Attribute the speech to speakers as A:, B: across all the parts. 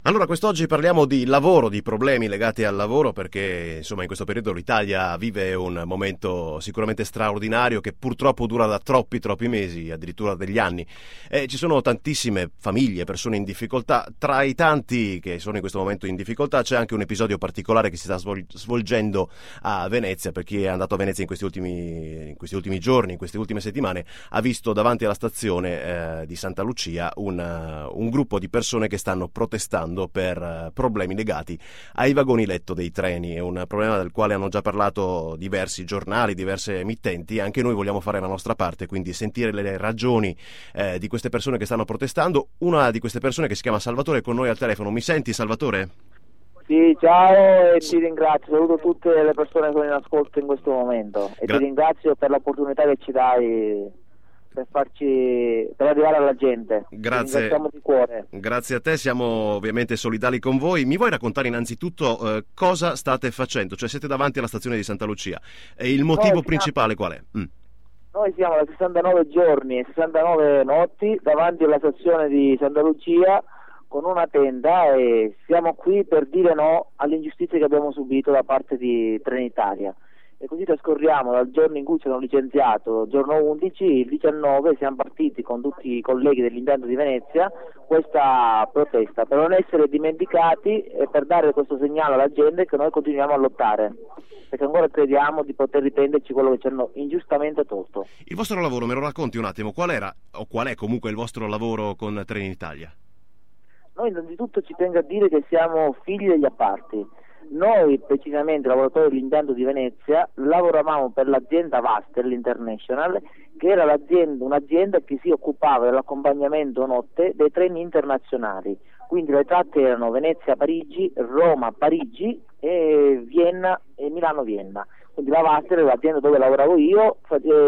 A: Allora, quest'oggi parliamo di lavoro, di problemi legati al lavoro, perché insomma in questo periodo l'Italia vive un momento sicuramente straordinario che purtroppo dura da troppi mesi, addirittura degli anni. Ci sono tantissime famiglie, persone in difficoltà. Tra i tanti che sono in questo momento in difficoltà c'è anche un episodio particolare che si sta svolgendo a Venezia. Per chi è andato a Venezia in questi ultimi giorni, in queste ultime settimane, ha visto davanti alla stazione di Santa Lucia un gruppo di persone che stanno protestando per problemi legati ai vagoni letto dei treni. È un problema del quale hanno già parlato diversi giornali, diverse emittenti. Anche noi vogliamo fare la nostra parte, quindi sentire le ragioni di queste persone che stanno protestando. Una di queste persone, che si chiama Salvatore, è con noi al telefono. Mi senti, Salvatore?
B: Sì, ciao e ti ringrazio, saluto tutte le persone che sono in ascolto in questo momento e ti ringrazio per l'opportunità che ci dai per arrivare alla gente.
A: Grazie.
B: Di cuore.
A: Grazie a te, siamo ovviamente solidali con voi. Mi vuoi raccontare innanzitutto cosa state facendo? Cioè, siete davanti alla stazione di Santa Lucia e il motivo principale qual è?
B: Noi siamo da 69 giorni e 69 notti davanti alla stazione di Santa Lucia con una tenda e siamo qui per dire no alle ingiustizie che abbiamo subito da parte di Trenitalia. E così trascorriamo dal giorno in cui ci hanno licenziato, giorno 11, il 19 siamo partiti con tutti i colleghi dell'impianto di Venezia questa protesta per non essere dimenticati e per dare questo segnale alla gente che noi continuiamo a lottare, perché ancora crediamo di poter riprenderci quello che ci hanno ingiustamente tolto.
A: Il vostro lavoro, me lo racconti un attimo, qual era o qual è comunque il vostro lavoro con Trenitalia?
B: Noi innanzitutto ci tengo a dire che siamo figli degli apparti. Noi, precisamente lavoratori dell'impianto di Venezia, lavoravamo per l'azienda Vaster International, che era un'azienda che si occupava dell'accompagnamento notte dei treni internazionali. Quindi le tratte erano Venezia-Parigi, Roma-Parigi e Vienna e Milano-Vienna. Quindi la Vaster, l'azienda dove lavoravo io,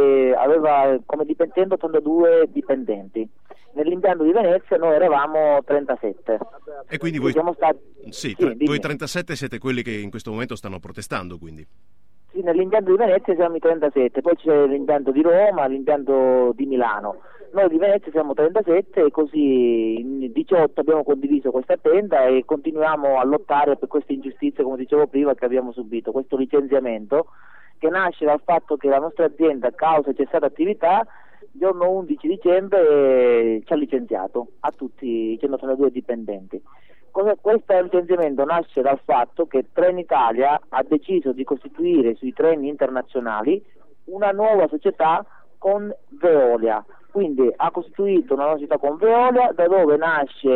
B: aveva come dipendenti 82 dipendenti. Nell'impianto di Venezia noi eravamo 37.
A: E quindi voi
B: siamo stati...
A: voi 37 siete quelli che in questo momento stanno protestando, quindi?
B: Sì, nell'impianto di Venezia siamo i 37, poi c'è l'impianto di Roma, l'impianto di Milano. Noi di Venezia siamo 37 e così in 18 abbiamo condiviso questa tenda e continuiamo a lottare per queste ingiustizie, come dicevo prima, che abbiamo subito, questo licenziamento che nasce dal fatto che la nostra azienda, a causa cessata attività, il giorno 11 dicembre ci ha licenziato a tutti i 132 dipendenti. Questo licenziamento nasce dal fatto che Trenitalia ha deciso di costituire sui treni internazionali una nuova società con Veolia, quindi ha costituito una nuova società con Veolia, da dove nasce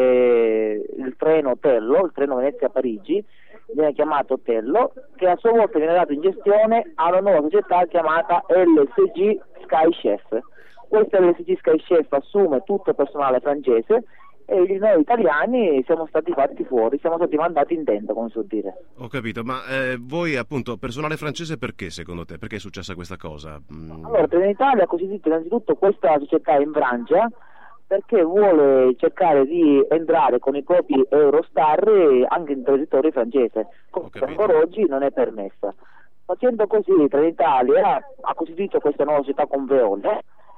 B: il treno Tello, il treno Venezia-Parigi, viene chiamato Tello, che a sua volta viene dato in gestione a una nuova società chiamata LSG Sky Chef. Questa LSG Sky Chef assume tutto il personale francese e noi italiani siamo stati fatti fuori, siamo stati mandati in tenda, come si può dire.
A: Ho capito, ma voi appunto, personale francese, perché secondo te? Perché è successa questa cosa?
B: Allora, Trenitalia ha costituito innanzitutto questa società in Francia perché vuole cercare di entrare con i propri Eurostar anche in territorio francese, che ancora oggi non è permessa. Facendo così, Trenitalia ha costituito questa nuova società con Veolia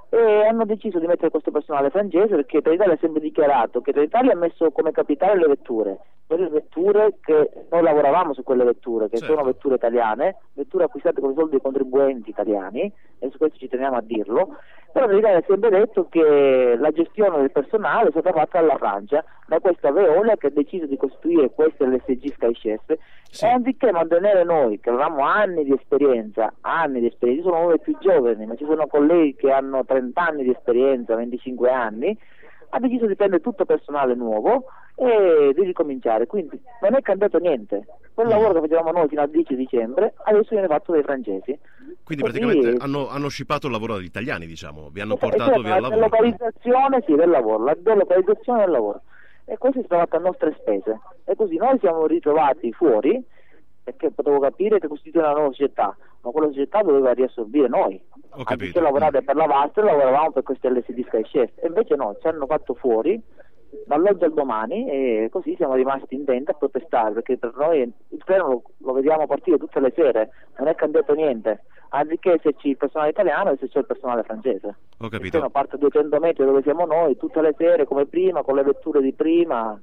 B: e hanno deciso di mettere questo personale francese perché Trenitalia ha sempre dichiarato che Trenitalia ha messo come capitale le vetture, quelle vetture che noi lavoravamo su quelle vetture, che sono vetture italiane, vetture acquistate con i soldi dei contribuenti italiani, e su questo ci teniamo a dirlo. Però Trenitalia ha sempre detto che la gestione del personale è stata fatta dalla Francia, da questa Veolia che ha deciso di costituire questo LSG Sky Chef, e anziché mantenere noi che avevamo anni di esperienza, io sono uno dei più giovani, ma ci sono colleghi che hanno 30 anni di esperienza, 25 anni, ha deciso di prendere tutto personale nuovo e di ricominciare. Quindi non è cambiato niente. Quel lavoro che facevamo noi fino al 10 dicembre adesso viene fatto dai francesi.
A: Quindi praticamente hanno scippato il lavoro dagli italiani, diciamo, vi hanno portato via il lavoro.
B: La delocalizzazione del lavoro, la delocalizzazione del lavoro. E questo è stato fatto a nostre spese. E così noi siamo ritrovati fuori, perché potevo capire che costituiva una nuova società, ma quella società doveva riassorbire noi. Anziché lavorare per la Vaster, lavoravamo per queste LSD Sky Chef, e invece no, ci hanno fatto fuori dall'oggi al domani e così siamo rimasti in tenda a protestare, perché per noi il treno lo vediamo partire tutte le sere, non è cambiato niente, anziché esserci il personale italiano esserci il personale francese.
A: Ho capito.
B: Il treno parte a 200 metri dove siamo noi tutte le sere come prima, con le vetture di prima.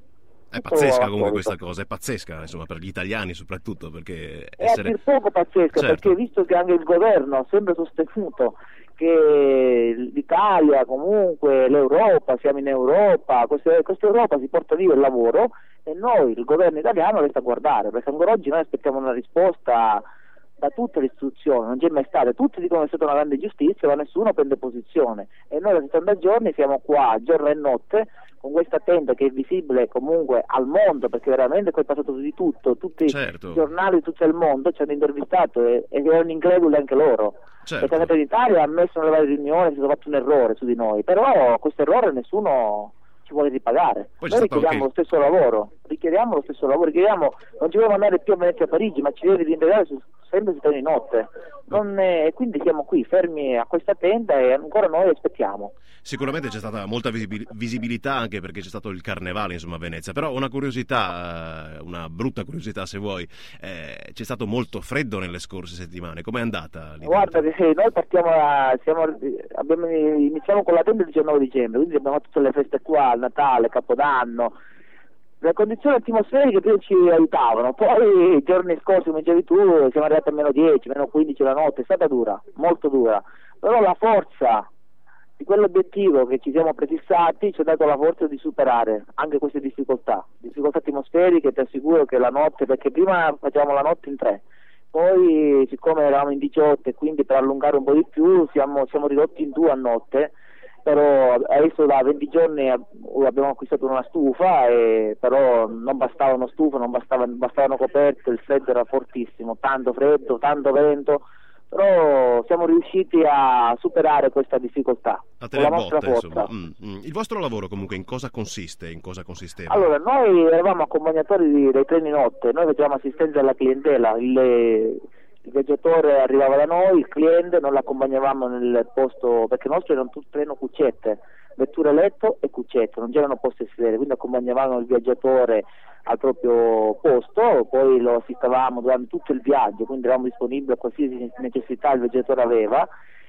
A: È pazzesca comunque questa cosa, è pazzesca, insomma, per gli italiani soprattutto, perché
B: è a dir poco pazzesca, certo. Perché visto che anche il governo ha sempre sostenuto che l'Italia, comunque l'Europa, siamo in Europa, questa Europa si porta via il lavoro e noi, il governo italiano, resta a guardare, perché ancora oggi noi aspettiamo una risposta da tutte le istituzioni, non c'è mai stata, tutti dicono che è stata una grande giustizia, ma nessuno prende posizione e noi da 70 giorni siamo qua giorno e notte con questa tenda che è visibile comunque al mondo, perché veramente poi è passato di tutto, tutti
A: certo.
B: I giornali di tutto il mondo ci hanno intervistato e erano increduli anche loro,
A: certo.
B: Perché la l'Italia ha ammesso nelle varie riunioni che è stato fatto un errore su di noi, però questo errore nessuno ci vuole ripagare. Noi richiediamo lo stesso lavoro, non ci vogliamo andare più a Venezia e a Parigi, ma ci deve rientrare sempre su treni notte. E quindi siamo qui fermi a questa tenda e ancora noi aspettiamo.
A: Sicuramente c'è stata molta visibilità anche perché c'è stato il carnevale, insomma, a Venezia, però una curiosità, una brutta curiosità se vuoi, c'è stato molto freddo nelle scorse settimane, com'è andata?
B: Guarda che noi iniziamo con la tenda il 19 dicembre, quindi abbiamo fatto tutte le feste qua, Natale, Capodanno. Le condizioni atmosferiche prima ci aiutavano, poi i giorni scorsi, come dicevi tu, siamo arrivati a meno 10, meno 15 la notte, è stata dura, molto dura, però la forza di quell'obiettivo che ci siamo prefissati ci ha dato la forza di superare anche queste difficoltà atmosferiche. Ti assicuro che la notte, perché prima facevamo la notte in 3, poi siccome eravamo in 18 e quindi per allungare un po' di più siamo ridotti in 2 a notte, però adesso da 20 giorni abbiamo acquistato una stufa, però non bastava una stufa, non bastavano coperte, il freddo era fortissimo, tanto freddo, tanto vento, però siamo riusciti a superare questa difficoltà con la nostra forza.
A: Il vostro lavoro comunque in cosa consiste? In cosa consisteva?
B: Allora, noi eravamo accompagnatori dei treni notte, noi facevamo assistenza alla clientela, il viaggiatore arrivava da noi, il cliente, non l'accompagnavamo nel posto, perché il nostro era un treno cuccette, vetture letto e cuccette, non c'erano posti a sedere, quindi accompagnavamo il viaggiatore al proprio posto, poi lo assistevamo durante tutto il viaggio, quindi eravamo disponibili a qualsiasi necessità il viaggiatore aveva.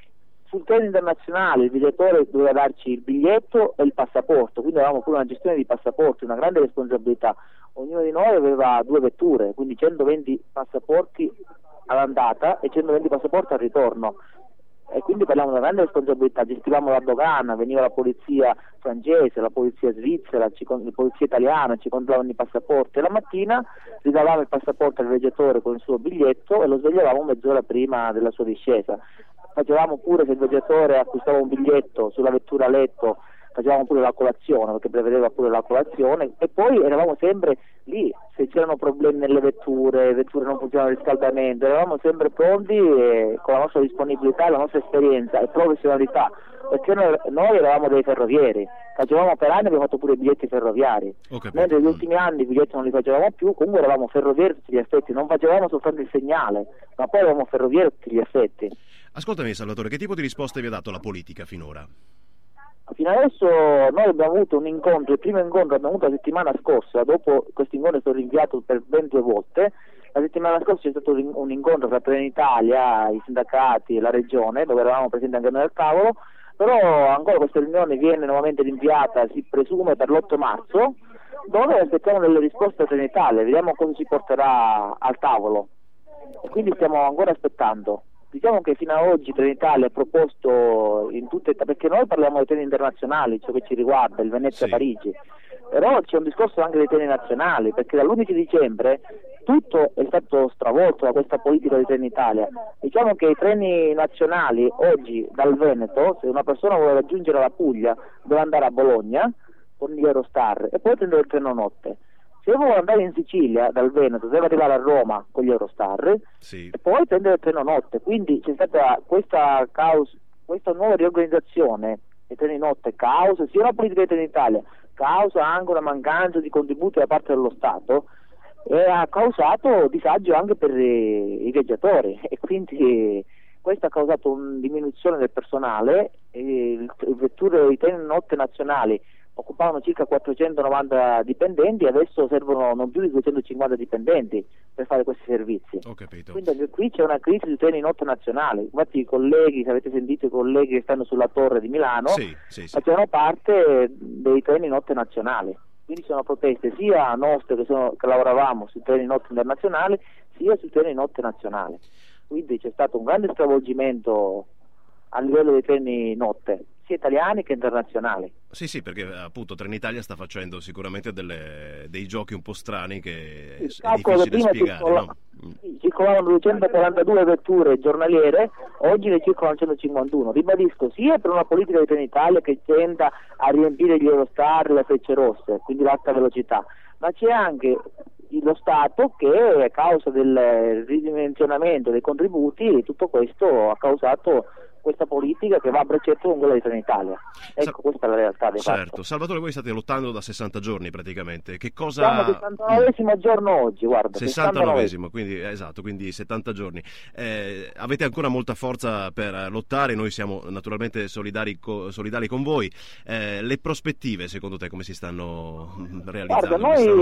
B: Sul treno internazionale il viaggiatore doveva darci il biglietto e il passaporto, quindi avevamo pure una gestione di passaporti, una grande responsabilità. Ognuno di noi aveva 2 vetture, quindi 120 passaporti all'andata e 120 passaporti al ritorno. E quindi parliamo di una grande responsabilità, gestivamo la dogana, veniva la polizia francese, la polizia svizzera, la polizia italiana, ci controllavano i passaporti e la mattina ridavamo il passaporto al viaggiatore con il suo biglietto e lo svegliavamo mezz'ora prima della sua discesa. Facevamo pure, se il viaggiatore acquistava un biglietto sulla vettura a letto, facevamo pure la colazione, perché prevedeva pure la colazione, e poi eravamo sempre lì, se c'erano problemi nelle vetture non funzionava il riscaldamento, eravamo sempre pronti con la nostra disponibilità, la nostra esperienza e professionalità, perché noi eravamo dei ferrovieri, facevamo per anni, abbiamo fatto pure i biglietti ferroviari, mentre negli ultimi anni i biglietti non li facevamo più, comunque eravamo ferrovieri a tutti gli effetti, non facevamo soltanto il segnale, ma poi eravamo ferrovieri a tutti gli effetti.
A: Ascoltami Salvatore, che tipo di risposte vi ha dato la politica finora?
B: Fino adesso noi abbiamo avuto un incontro, il primo incontro abbiamo avuto la settimana scorsa, dopo questo incontro è stato rinviato per ben 2 volte, la settimana scorsa c'è stato un incontro tra Trenitalia, i sindacati e la regione, dove eravamo presenti anche noi al tavolo, però ancora questa riunione viene nuovamente rinviata, si presume per l'8 marzo, dove aspettiamo delle risposte a Trenitalia, vediamo cosa ci porterà al tavolo, e quindi stiamo ancora aspettando. Diciamo che fino ad oggi Trenitalia ha proposto in tutte, perché noi parliamo dei treni internazionali, ciò che ci riguarda, il Venezia-Parigi, però c'è un discorso anche dei treni nazionali, perché dall'11 dicembre tutto è stato stravolto da questa politica di Trenitalia. Diciamo che i treni nazionali oggi dal Veneto, se una persona vuole raggiungere la Puglia, deve andare a Bologna con gli Eurostar e poi prendere il treno notte. Se vuole andare in Sicilia dal Veneto deve arrivare a Roma con gli Eurostar e poi prendere il treno notte, quindi c'è stata questa nuova riorganizzazione dei treni notte, causa sia la politica di Trenitalia, causa anche una mancanza di contributi da parte dello Stato e ha causato disagio anche per i viaggiatori e quindi questo ha causato una diminuzione del personale, i treni notte nazionali occupavano circa 490 dipendenti e adesso servono non più di 250 dipendenti per fare questi servizi.
A: Ho capito.
B: Quindi anche qui c'è una crisi di treni notte nazionali. Infatti i colleghi, se avete sentito, i colleghi che stanno sulla torre di Milano facevano parte dei treni notte nazionali. quindi sono proteste sia nostre che lavoravamo sui treni notte internazionali sia sui treni notte nazionali, quindi c'è stato un grande stravolgimento a livello dei treni notte, sia italiani che internazionali.
A: Sì, perché appunto Trenitalia sta facendo sicuramente dei giochi un po' strani che è difficile spiegare, no?
B: Circolavano 242 vetture giornaliere, oggi ne circolano 151. Ribadisco, sia per una politica di Trenitalia che tenta a riempire gli Eurostar e le frecce rosse, quindi l'alta velocità, ma c'è anche lo Stato che a causa del ridimensionamento dei contributi, tutto questo ha causato questa politica che va a braccetto con quella di Trenitalia. Ecco, questa è la realtà dei fatti.
A: Certo, Salvatore, voi state lottando da 60 giorni praticamente. Che cosa...
B: Siamo al 69esimo giorno oggi, guarda.
A: 69esimo, quindi esatto, quindi 70 giorni. Avete ancora molta forza per lottare, noi siamo naturalmente solidali con voi. Le prospettive, secondo te, come si stanno realizzando?
B: Guarda,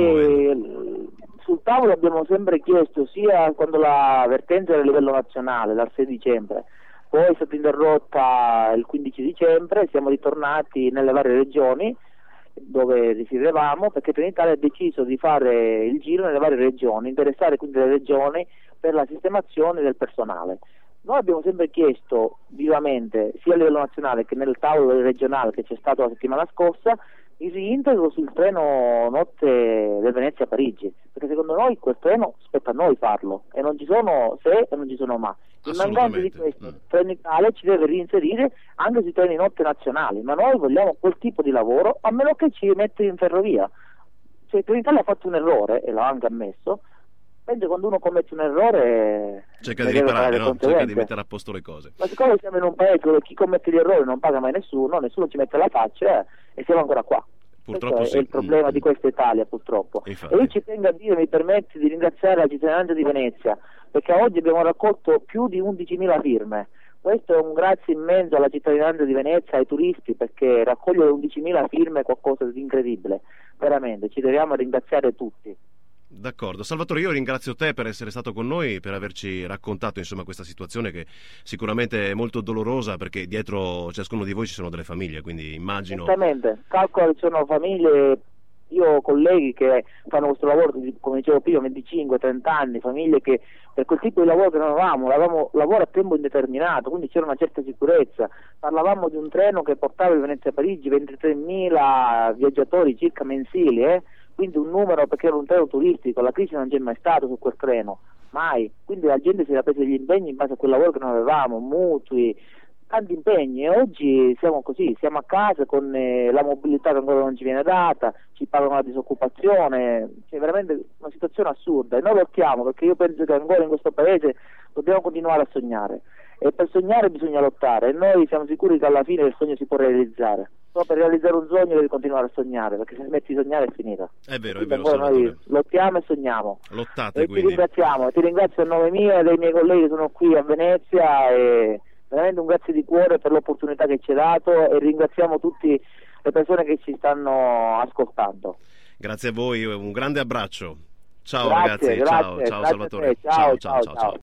B: noi sul tavolo abbiamo sempre chiesto, sia quando la vertenza era a livello nazionale, dal 6 dicembre, poi è stata interrotta il 15 dicembre, siamo ritornati nelle varie regioni dove risiedevamo, perché Trenitalia ha deciso di fare il giro nelle varie regioni, interessare quindi le regioni per la sistemazione del personale. Noi abbiamo sempre chiesto vivamente, sia a livello nazionale che nel tavolo regionale che c'è stato la settimana scorsa, il reintegro sul treno notte del Venezia-Parigi, perché secondo noi quel treno spetta a noi farlo, e non ci sono se e non ci sono ma. In mancanza di questo, Trenitalia ci deve reinserire anche sui treni notte nazionali, ma noi vogliamo quel tipo di lavoro, a meno che ci mette in ferrovia. Cioè Trenitalia ha fatto un errore, e l'ha anche ammesso, penso quando uno commette un errore
A: cerca di riparare, no? Cerca di mettere a posto le cose.
B: Ma siccome siamo in un paese dove chi commette gli errori non paga mai nessuno ci mette la faccia e siamo ancora qua.
A: Purtroppo
B: questo è il problema di questa Italia, purtroppo.
A: Infatti.
B: E io ci tengo a dire, mi permetti di ringraziare la cittadinanza di Venezia, perché oggi abbiamo raccolto più di 11.000 firme. Questo è un grazie immenso alla cittadinanza di Venezia, ai turisti, perché raccogliere 11.000 firme è qualcosa di incredibile, veramente, ci dobbiamo ringraziare tutti.
A: D'accordo, Salvatore, io ringrazio te per essere stato con noi, per averci raccontato insomma questa situazione che sicuramente è molto dolorosa, perché dietro ciascuno di voi ci sono delle famiglie, quindi immagino...
B: Esattamente, calcola che ci sono famiglie, io ho colleghi che fanno questo lavoro, come dicevo prima, 25-30 anni, famiglie che per quel tipo di lavoro che noi avevamo lavoro a tempo indeterminato, quindi c'era una certa sicurezza. Parlavamo di un treno che portava il Venezia-Parigi 23.000 viaggiatori circa mensili, quindi un numero, perché era un treno turistico, la crisi non c'è mai stata su quel treno, mai, quindi la gente si era presa gli impegni in base a quel lavoro che noi avevamo, mutui, tanti impegni, e oggi siamo così, siamo a casa con la mobilità che ancora non ci viene data, ci pagano la disoccupazione, c'è veramente una situazione assurda, e noi lottiamo, perché io penso che ancora in questo paese dobbiamo continuare a sognare, e per sognare bisogna lottare, e noi siamo sicuri che alla fine il sogno si può realizzare. Però per realizzare un sogno devi continuare a sognare, perché se smetti di sognare è finita.
A: È vero,
B: noi lottiamo e sogniamo.
A: Lottate,
B: e
A: quindi.
B: Ti ringrazio a nome mio e dei miei colleghi che sono qui a Venezia, e veramente un grazie di cuore per l'opportunità che ci hai dato, e ringraziamo tutte le persone che ci stanno ascoltando.
A: Grazie a voi, un grande abbraccio. Ciao
B: Grazie,
A: ragazzi, ciao
B: grazie
A: Salvatore.
B: ciao.